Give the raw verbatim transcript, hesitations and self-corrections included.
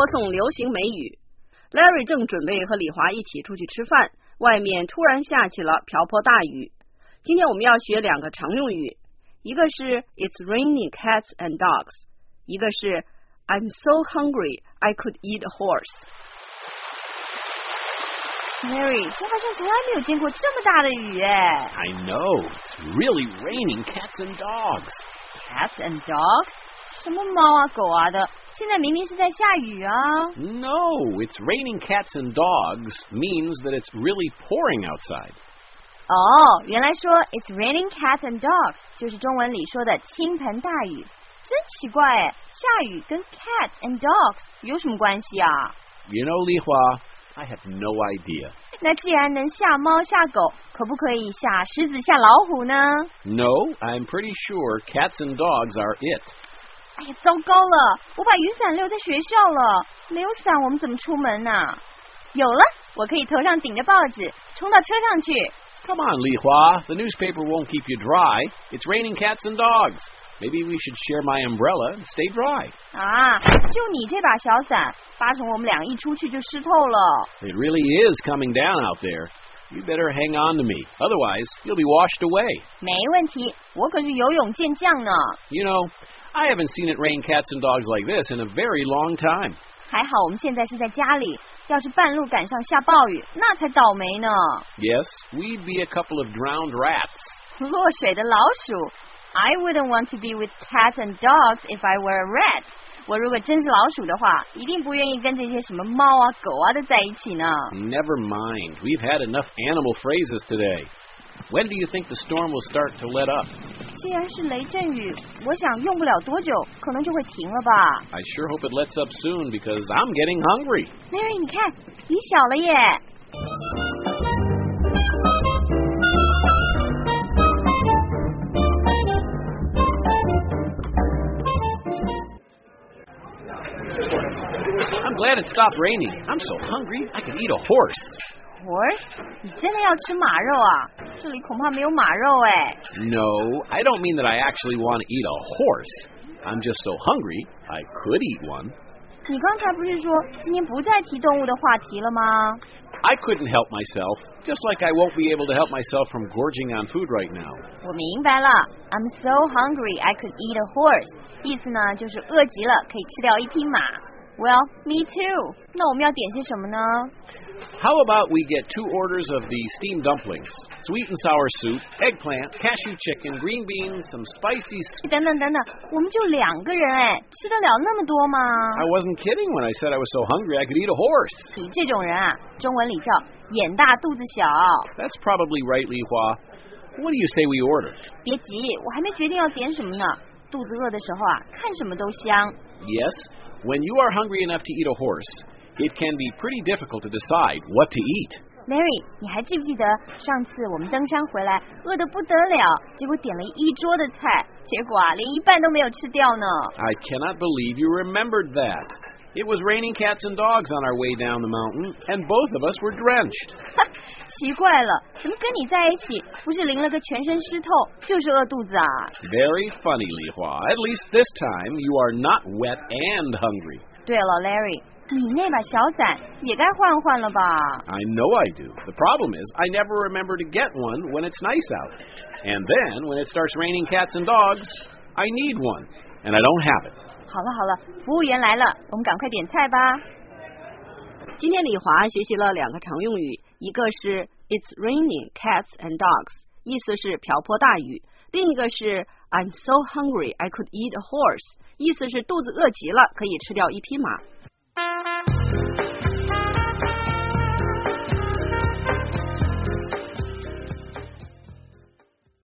送流行美语。Larry 正准备和李华一起出去吃饭，外面突然下起了瓢泼大雨。今天我们要学两个常用语，一个是 It's raining cats and dogs， 一个是 I'm so hungry I could eat a horse。Larry， 我好像从来没有见过这么大的雨哎。 I know, it's really raining cats and dogs. Cats and dogs？ 什么猫啊狗啊的？现在明明是在下雨啊。 No, it's raining cats and dogs means that it's really pouring outside. 哦，原来说 It's raining cats and dogs 就是中文里说的倾盆大雨。真奇怪哎，下雨跟 cats and dogs 有什么关系啊？ You know, Li Hua, I have no idea. 那既然能吓猫吓狗，可不可以吓狮子吓老虎呢？ No, I'm pretty sure cats and dogs are it. 哎呀，糟糕了，我把雨伞留在学校了，没有伞我们怎么出门呢？有了，我可以头上顶着报纸，冲到车上去。 Come on, Li Hua, the newspaper won't keep you dry. It's raining cats and dogs. Maybe we should share my umbrella and stay dry. 啊，就你这把小伞，八成我们俩一出去就湿透了。 It really is coming down out there. You better hang on to me, otherwise you'll be washed away. 没问题，我可是游泳健将呢。 You know, I haven't seen it rain cats and dogs like this in a very long time. 还好我们现在是在家里，要是半路赶上下暴雨，那才倒霉呢。 Yes, we'd be a couple of drowned rats. 落水的老鼠。I wouldn't want to be with cats and dogs if I were a rat. 我如果真是老鼠的话，一定不愿意跟这些什么猫啊、狗啊的在一起呢。 Never mind. We've had enough animal phrases today. When do you think the storm will start to let up? 既然是雷阵雨，我想用不了多久，可能就会停了吧。 I sure hope it lets up soon because I'm getting hungry. Mary， 你看，雨小了耶。 I'm glad it stopped raining. I'm so hungry I could eat a horse. Horse？ 你真的要吃马肉啊？这里恐怕没有马肉哎。 No, I don't mean that I actually want to eat a horse. I'm just so hungry I could eat one. 你刚才不是说今天不再提动物的话题了吗？ I couldn't help myself, just like I won't be able to help myself from gorging on food right now. 我明白了 I'm so hungry I could eat a horse 意思呢就是饿极了可以吃掉一匹马。 Well, me too. 那我们要点些什么呢？ How about we get two orders of the steamed dumplings, sweet and sour soup, eggplant, cashew chicken, green beans, some spicy... 等等等等，我们就两个人哎，吃得了那么多吗？ I wasn't kidding when I said I was so hungry I could eat a horse. 你这种人啊，中文里叫眼大肚子小。 That's probably right, Li Hua. What do you say we order? 别急，我还没决定要点什么呢。肚子饿的时候啊，看什么都香。 Yes, when you are hungry enough to eat a horse, it can be pretty difficult to decide what to eat. Larry， 你还记不记得上次我们登山回来，饿得不得了，结果点了一桌的菜，结果啊，连一半都没有吃掉呢。 I cannot believe you remembered that. It was raining cats and dogs on our way down the mountain, and both of us were drenched. 奇怪了，怎么跟你在一起，不是淋了个全身湿透，就是饿肚子啊？ Very funny, Li Hua. At least this time you are not wet and hungry. 对了 ，Larry， 你那把小伞也该换换了吧？ I know I do. The problem is I never remember to get one when it's nice out. And then when it starts raining cats and dogs, I need one, and I don't have it. 好了好了，服务员来了，我们赶快点菜吧。今天李华学习了两个常用语，一个是 It's raining cats and dogs， 意思是瓢泼大雨；另一个是 I'm so hungry I could eat a horse， 意思是肚子饿极了可以吃掉一匹马。